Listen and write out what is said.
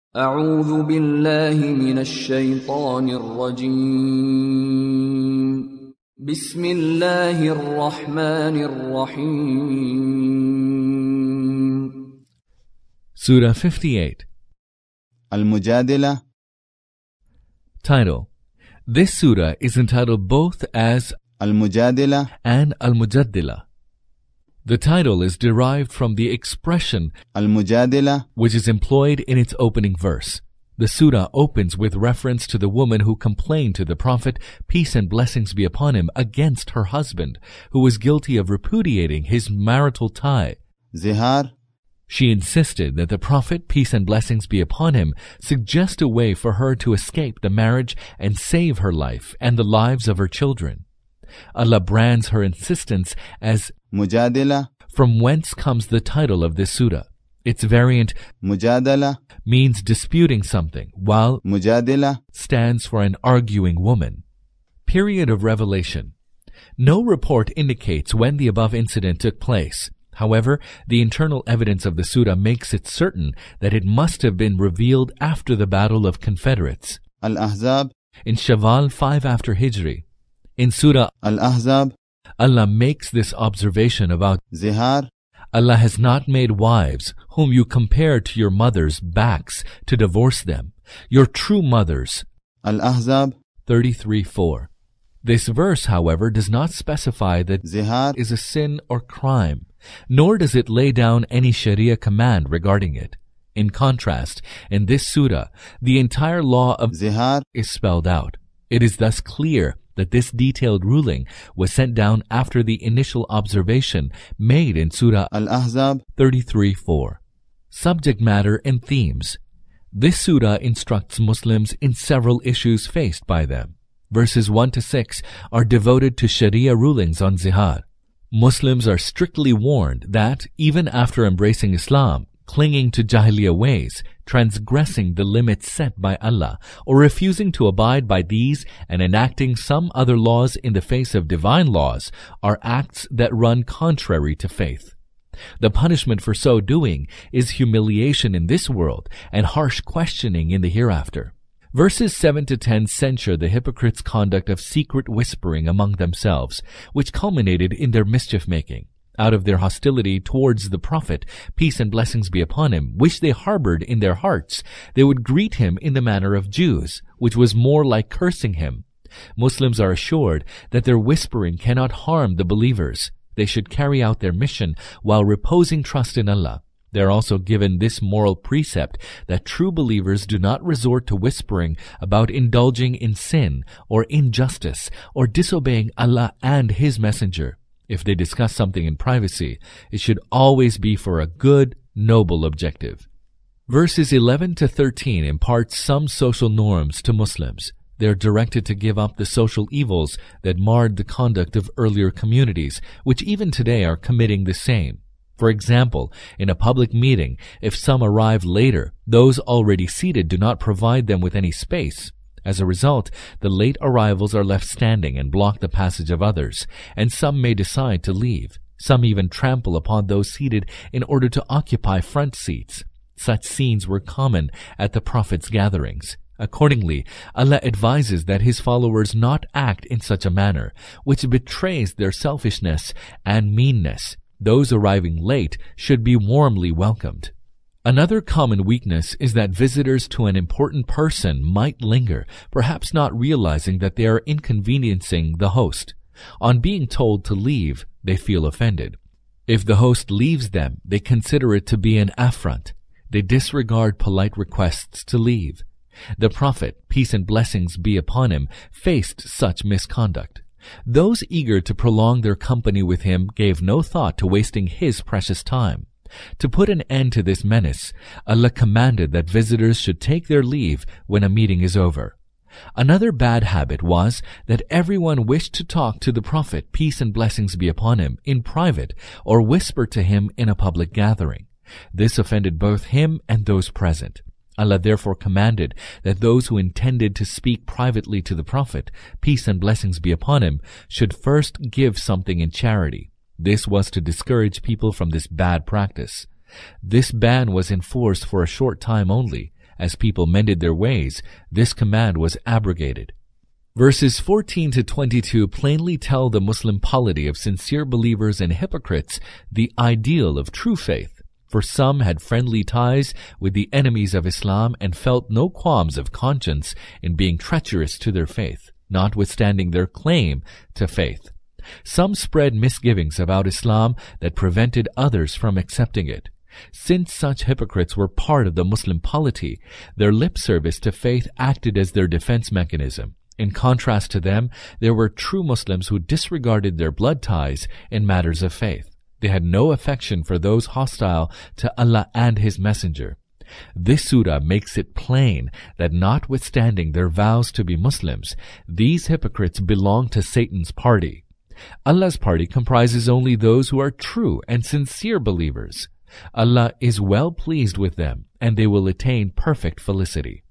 أعوذ بالله من الشيطان الرجيم بسم الله الرحمن الرحيم Surah 58. Al-Mujadila. Title. This surah is entitled both as Al-Mujadila and Al-Mujaddila. The title is derived from the expression Al-Mujadila which is employed in its opening verse. The surah opens with reference to the woman who complained to the Prophet, peace and blessings be upon him, against her husband, who was guilty of repudiating his marital tie. Zihar. She insisted that the Prophet, peace and blessings be upon him, suggest a way for her to escape the marriage and save her life and the lives of her children. Allah brands her insistence as Mujadila. from whence comes the title of this surah. Its variant, Mujadala. means disputing something, while Mujadila. stands for an arguing woman. Period of revelation. No report indicates when the above incident took place. However, the internal evidence of the surah makes it certain that it must have been revealed after the Battle of Confederates, Al-Ahzab. in Shawwal 5 after Hijri. In Surah, Al-Ahzab. Allah makes this observation about Zihar. Allah has not made wives whom you compare to your mothers' backs to divorce them, your true mothers. Al-Ahzab. 33:4. This verse, however, does not specify that Zihar is a sin or crime, nor does it lay down any Sharia command regarding it. In contrast, in this surah, the entire law of Zihar is spelled out. It is thus clear that this detailed ruling was sent down after the initial observation made in Surah Al-Ahzab. 33:4. Subject matter and themes. This surah instructs Muslims in several issues faced by them. Verses 1 to 6 are devoted to Sharia rulings on zihar. Muslims are strictly warned that, even after embracing Islam, clinging to Jahiliyyah ways, transgressing the limits set by Allah, or refusing to abide by these and enacting some other laws in the face of divine laws are acts that run contrary to faith. The punishment for so doing is humiliation in this world and harsh questioning in the hereafter. Verses 7 to 10 censure the hypocrites' conduct of secret whispering among themselves, which culminated in their mischief-making. Out of their hostility towards the Prophet, peace and blessings be upon him, which they harbored in their hearts, they would greet him in the manner of Jews, which was more like cursing him. Muslims are assured that their whispering cannot harm the believers. They should carry out their mission while reposing trust in Allah. They are also given this moral precept that true believers do not resort to whispering about indulging in sin or injustice or disobeying Allah and His Messenger. If they discuss something in privacy, it should always be for a good, noble objective. Verses 11 to 13 impart some social norms to Muslims. They are directed to give up the social evils that marred the conduct of earlier communities, which even today are committing the same. For example, in a public meeting, if some arrive later, those already seated do not provide them with any space. As a result, the late arrivals are left standing and block the passage of others, and some may decide to leave. Some even trample upon those seated in order to occupy front seats. Such scenes were common at the Prophet's gatherings. Accordingly, Allah advises that His followers not act in such a manner, which betrays their selfishness and meanness. Those arriving late should be warmly welcomed. Another common weakness is that visitors to an important person might linger, perhaps not realizing that they are inconveniencing the host. On being told to leave, they feel offended. If the host leaves them, they consider it to be an affront. They disregard polite requests to leave. The Prophet, peace and blessings be upon him, faced such misconduct. Those eager to prolong their company with him gave no thought to wasting his precious time. To put an end to this menace, Allah commanded that visitors should take their leave when a meeting is over. Another bad habit was that everyone wished to talk to the Prophet, peace and blessings be upon him, in private or whisper to him in a public gathering. This offended both him and those present. Allah therefore commanded that those who intended to speak privately to the Prophet, peace and blessings be upon him, should first give something in charity. This was to discourage people from this bad practice. This ban was enforced for a short time only, As people mended their ways, this command was abrogated. Verses 14 to 22 plainly tell the Muslim polity of sincere believers and hypocrites the ideal of true faith. For some had friendly ties with the enemies of Islam and felt no qualms of conscience in being treacherous to their faith, notwithstanding their claim to faith. Some spread misgivings about Islam that prevented others from accepting it. Since such hypocrites were part of the Muslim polity, their lip service to faith acted as their defense mechanism. In contrast to them, there were true Muslims who disregarded their blood ties in matters of faith. They had no affection for those hostile to Allah and His Messenger. This surah makes it plain that notwithstanding their vows to be Muslims, these hypocrites belong to Satan's party. Allah's party comprises only those who are true and sincere believers. Allah is well pleased with them, and they will attain perfect felicity.